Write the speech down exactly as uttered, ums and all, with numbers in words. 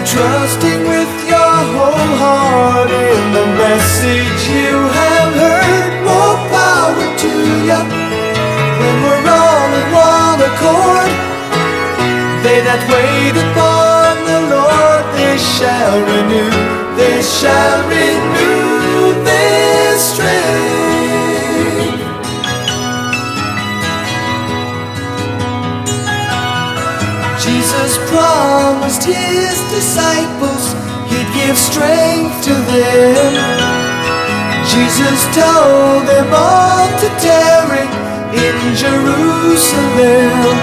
trusting with your whole heart in the message you have heard. More power to you when we're all in one accord. They that wait upon the Lord, they shall renew, they shall renew their strength. Jesus promised his disciples he'd give strength to them. Jesus told them all to tarry in Jerusalem.